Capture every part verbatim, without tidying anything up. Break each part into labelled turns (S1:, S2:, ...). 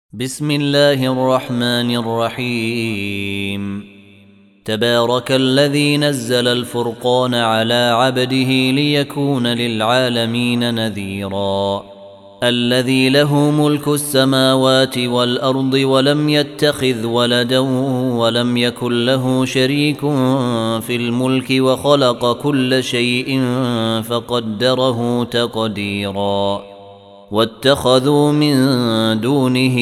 S1: بسم الله الرحمن الرحيم. تبارك الذي نزل الفرقان على عبده ليكون للعالمين نذيرا. الذي له ملك السماوات والأرض ولم يتخذ ولدا ولم يكن له شريك في الملك وخلق كل شيء فقدره تقديرا. واتخذوا من دونه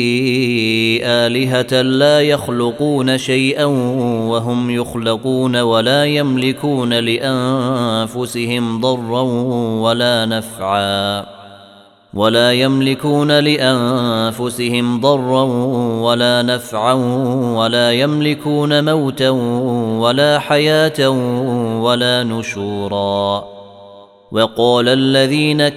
S1: آلهة لا يخلقون شيئا وهم يخلقون ولا يملكون لأنفسهم ضرا ولا نفعا ولا يملكون لأنفسهم ضرا ولا نفعا ولا يملكون موتا ولا حياة ولا نشورا. وقال الذين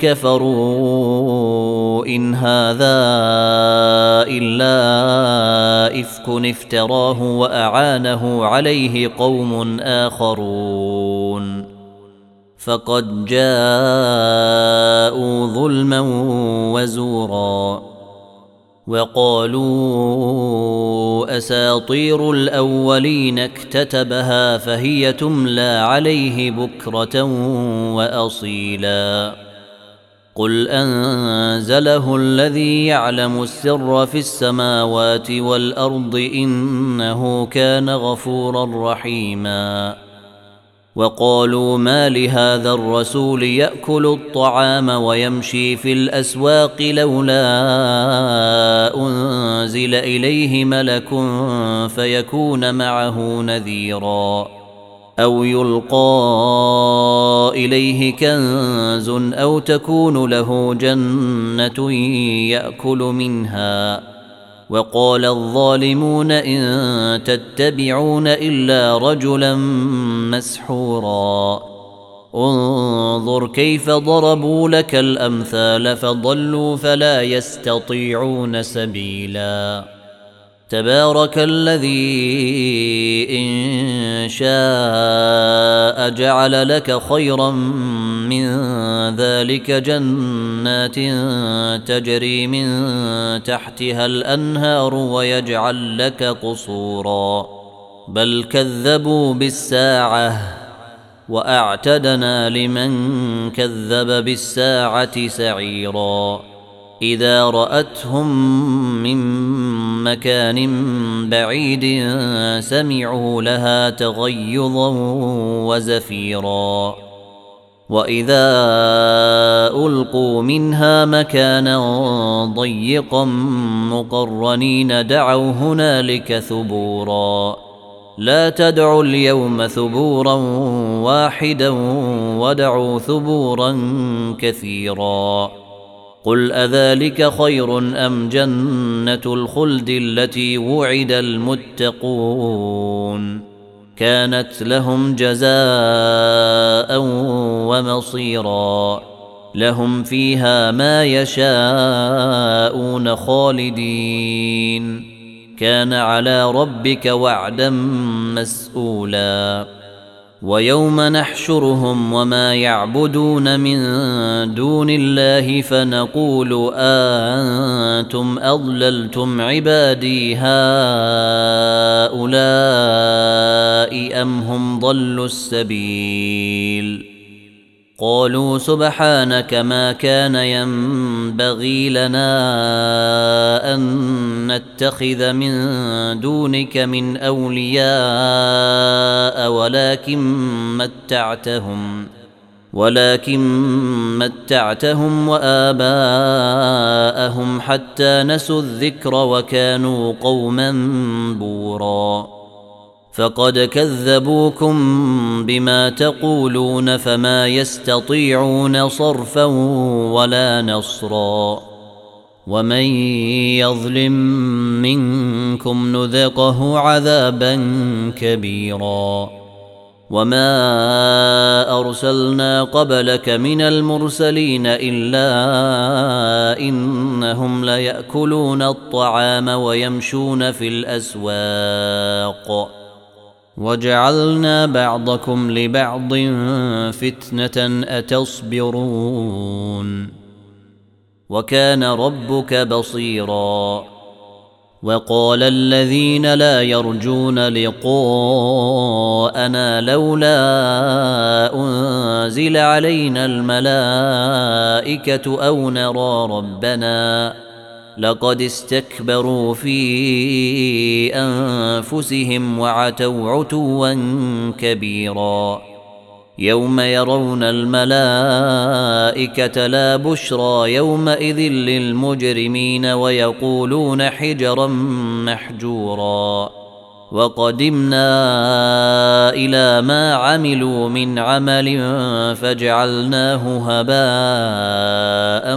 S1: كفروا إن هذا إلا إفك افتراه وأعانه عليه قوم آخرون فقد جاءوا ظلما وزورا. وقالوا أساطير الأولين اكتتبها فهي تملى عليه بكرة وأصيلا. قل أنزله الذي يعلم السر في السماوات والأرض إنه كان غفورا رحيما. وقالوا ما لهذا الرسول يأكل الطعام ويمشي في الأسواق لولا أنزل إليه ملك فيكون معه نذيرا أو يلقى إليه كنز أو تكون له جنة يأكل منها. وقال الظالمون إن تتبعون إلا رجلا مسحورا. انظر كيف ضربوا لك الأمثال فضلوا فلا يستطيعون سبيلا. تبارك الذي إن شاء جعل لك خيرا من ذلك جنات تجري من تحتها الأنهار ويجعل لك قصورا. بل كذبوا بالساعة وأعتدنا لمن كذب بالساعة سعيرا. إذا رأتهم من مكان بعيد سمعوا لها تغيظا وزفيرا. وإذا ألقوا منها مكانا ضيقا مقرنين دعوا هنالك ثبورا. لا تدعوا اليوم ثبورا واحدا ودعوا ثبورا كثيرا. قل أذلك خير أم جنة الخلد التي وعد المتقون كانت لهم جزاء ومصيرا. لهم فيها ما يشاءون خالدين كان على ربك وعدا مسؤولا. ويوم نحشرهم وما يعبدون من دون الله فنقول أنتم أضللتم عبادي هؤلاء أم هم ضلوا السبيل. قالوا سبحانك ما كان ينبغي لنا أن نتخذ من دونك من أولياء ولكن متعتهم ولكن متعتهم وآباءهم حتى نسوا الذكر وكانوا قوما بورا. فقد كذبوكم بما تقولون فما يستطيعون صرفا ولا نصرا. ومن يظلم منكم نذقه عذابا كبيرا. وما أرسلنا قبلك من المرسلين إلا إنهم ليأكلون الطعام ويمشون في الأسواق وجعلنا بعضكم لبعض فتنة أتصبرون وكان ربك بصيرا. وقال الذين لا يرجون لقاءنا لولا أنزل علينا الملائكة أو نرى ربنا لقد استكبروا في أنفسهم وعتوا عتوا كبيرا يوم يرون الملائكة لا بشرى يومئذ للمجرمين ويقولون حجرا محجورا وقدمنا إلى ما عملوا من عمل فجعلناه هباء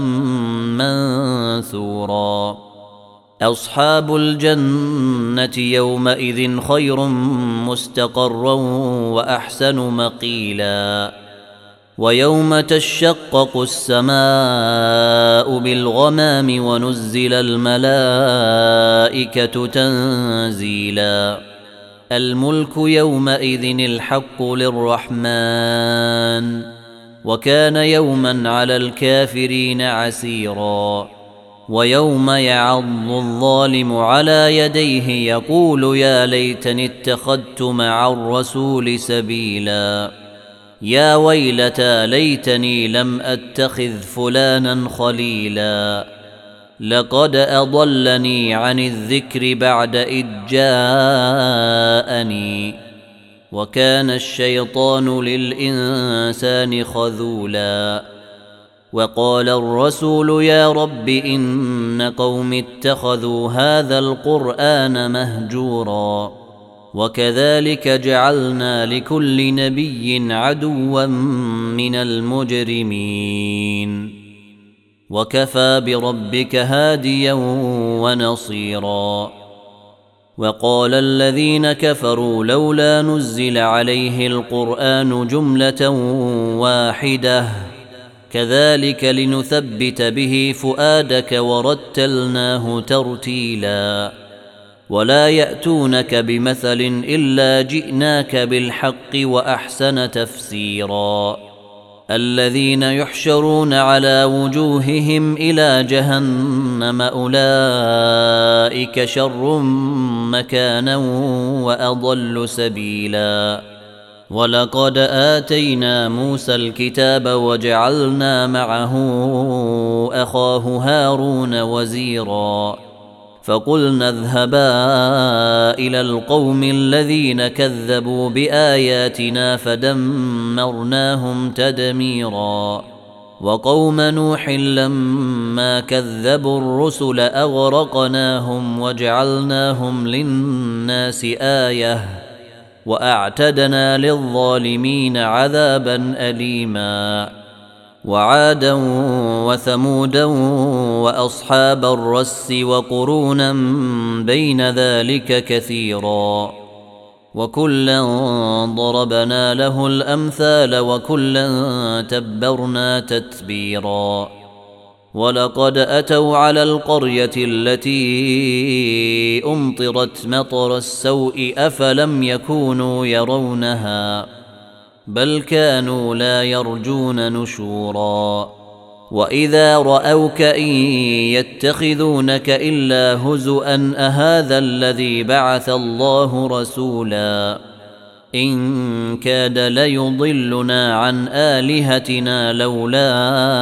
S1: منثورا أصحاب الجنة يومئذ خير مستقرا وأحسن مقيلا ويوم تشقق السماء بالغمام ونزل الملائكة تنزيلا الملك يومئذ الحق للرحمن وكان يوما على الكافرين عسيرا ويوم يعض الظالم على يديه يقول يا ليتني اتخذت مع الرسول سبيلا يا ويلتى ليتني لم أتخذ فلانا خليلا لقد أضلني عن الذكر بعد إذ جاءني وكان الشيطان للإنسان خذولا وقال الرسول يا رب إن قوم اتخذوا هذا القرآن مهجورا وكذلك جعلنا لكل نبي عدوا من المجرمين وكفى بربك هاديا ونصيرا وقال الذين كفروا لولا نزل عليه القرآن جملة واحدة كذلك لنثبت به فؤادك ورتلناه ترتيلا ولا يأتونك بمثل إلا جئناك بالحق وأحسن تفسيرا الذين يحشرون على وجوههم إلى جهنم أولئك شر مكانا وأضل سبيلا ولقد آتينا موسى الكتاب وجعلنا معه أخاه هارون وزيرا فقلنا اذهبا إلى القوم الذين كذبوا بآياتنا فدمرناهم تدميرا وقوم نوح لما كذبوا الرسل أغرقناهم وجعلناهم للناس آية وأعتدنا للظالمين عذابا أليما وعادا وثمودا وأصحاب الرس وقرونا بين ذلك كثيرا وكلا ضربنا له الأمثال وكلا تبرنا تتبيرا ولقد أتوا على القرية التي أمطرت مطر السوء أفلم يكونوا يرونها بل كانوا لا يرجون نشورا وإذا رأوك إن يتخذونك إلا هزؤا أهذا الذي بعث الله رسولا إن كاد ليضلنا عن آلهتنا لولا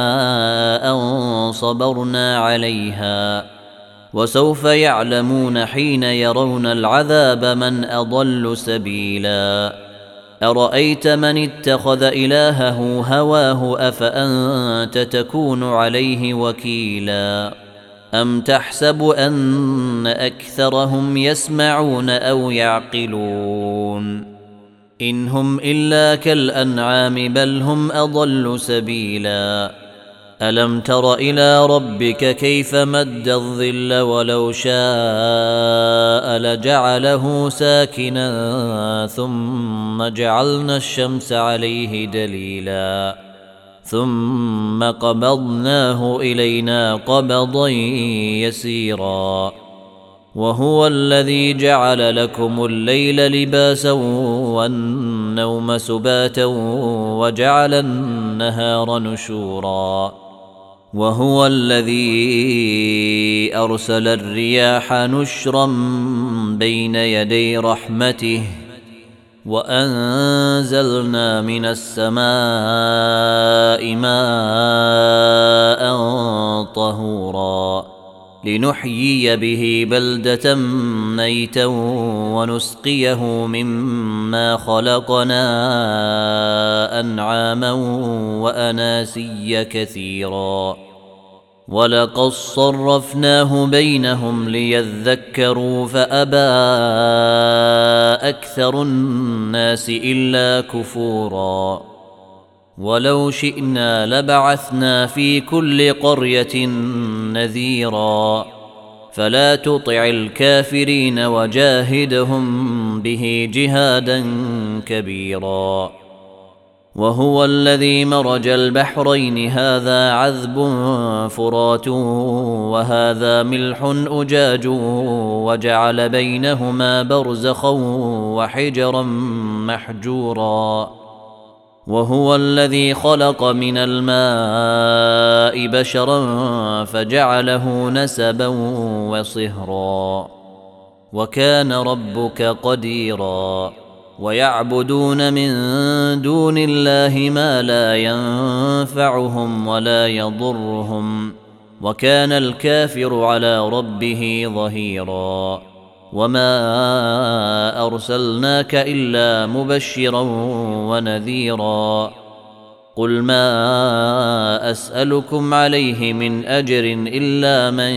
S1: أن صبرنا عليها وسوف يعلمون حين يرون العذاب من أضل سبيلا أرأيت من اتخذ إلهه هواه أفأنت تكون عليه وكيلا أم تحسب أن أكثرهم يسمعون أو يعقلون إن هم إلا كالأنعام بل هم أضل سبيلا ألم تر إلى ربك كيف مد الظل ولو شاء لجعله ساكنا ثم جعلنا الشمس عليه دليلا ثم قبضناه إلينا قبضا يسيرا وهو الذي جعل لكم الليل لباسا والنوم سباتا وجعل النهار نشورا وهو الذي أرسل الرياح نشرا بين يدي رحمته وأنزلنا من السماء ماء طهورا لنحيي به بلدة ميتا ونسقيه مما خلقنا أنعاما وأناسيا كثيرا ولقد صرفناه بينهم ليذكروا فأبى أكثر الناس إلا كفورا ولو شئنا لبعثنا في كل قرية نذيرا فلا تطع الكافرين وجاهدهم به جهادا كبيرا وهو الذي مرج البحرين هذا عذب فرات وهذا ملح أجاج وجعل بينهما برزخا وحجرا محجورا وهو الذي خلق من الماء بشرا فجعله نسبا وصهرا وكان ربك قديرا ويعبدون من دون الله ما لا ينفعهم ولا يضرهم وكان الكافر على ربه ظهيرا وما أرسلناك إلا مبشرا ونذيرا قل ما أسألكم عليه من أجر إلا من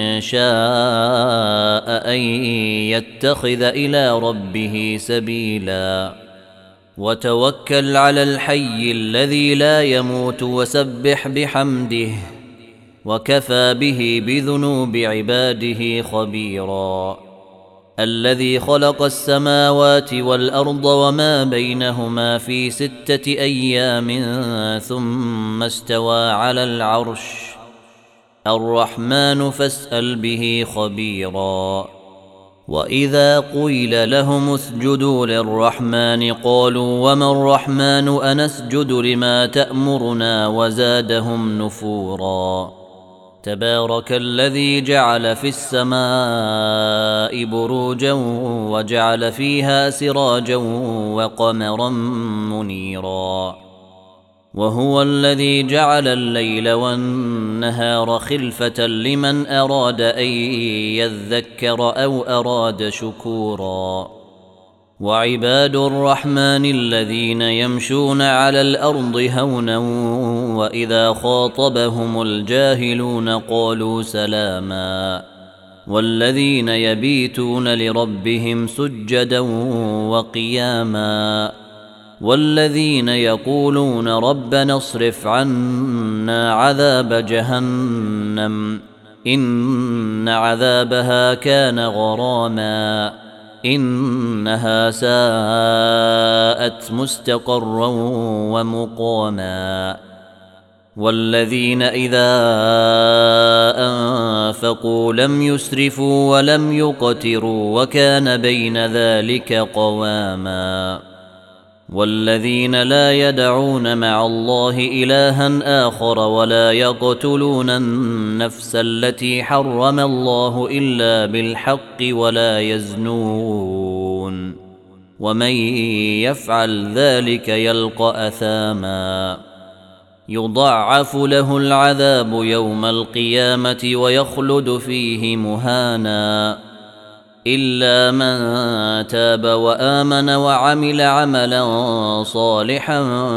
S1: شاء أن يتخذ إلى ربه سبيلا وتوكل على الحي الذي لا يموت وسبح بحمده وكفى به بذنوب عباده خبيرا الذي خلق السماوات والأرض وما بينهما في ستة أيام ثم استوى على العرش الرحمن فاسأل به خبيرا وإذا قيل لهم اسجدوا للرحمن قالوا وما الرحمن أنسجد لما تأمرنا وزادهم نفورا تبارك الذي جعل في السماء بروجا وجعل فيها سراجا وقمرا منيرا وهو الذي جعل الليل والنهار خلفة لمن أراد أن يذكر أو أراد شكورا وعباد الرحمن الذين يمشون على الأرض هونا وإذا خاطبهم الجاهلون قالوا سلاما والذين يبيتون لربهم سجدا وقياما والذين يقولون ربنا اصرف عنا عذاب جهنم إن عذابها كان غراما إنها ساءت مستقرا ومقاما والذين إذا أنفقوا لم يسرفوا ولم يقتروا وكان بين ذلك قواما والذين لا يدعون مع الله إلها آخر ولا يقتلون النفس التي حرم الله إلا بالحق ولا يزنون ومن يفعل ذلك يلقى أثاما يضاعف له العذاب يوم القيامة ويخلد فيه مهانا إلا من تاب وآمن وعمل عملا صالحا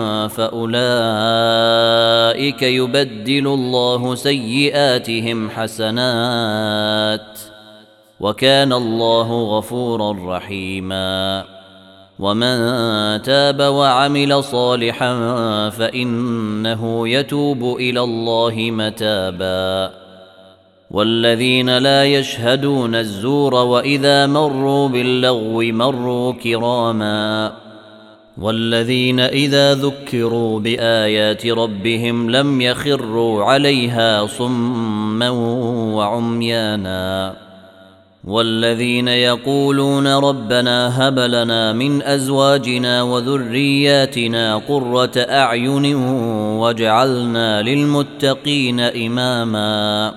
S1: فأولئك يبدل الله سيئاتهم حسنات وكان الله غفورا رحيما ومن تاب وعمل صالحا فإنه يتوب إلى الله متابا والذين لا يشهدون الزور وإذا مروا باللغو مروا كراما والذين إذا ذكروا بآيات ربهم لم يخروا عليها صما وعميانا والذين يقولون ربنا هب لنا من أزواجنا وذرياتنا قرة أعين واجعلنا للمتقين إماما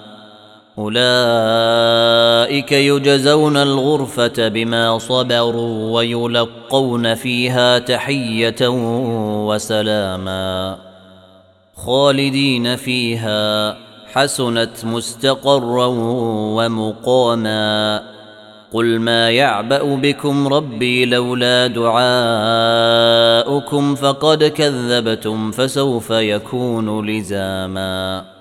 S1: أولئك يجزون الغرفة بما صبروا ويلقون فيها تحية وسلاما خالدين فيها حسنت مستقرا ومقاما قل ما يعبأ بكم ربي لولا دعاؤكم فقد كذبتم فسوف يكون لزاما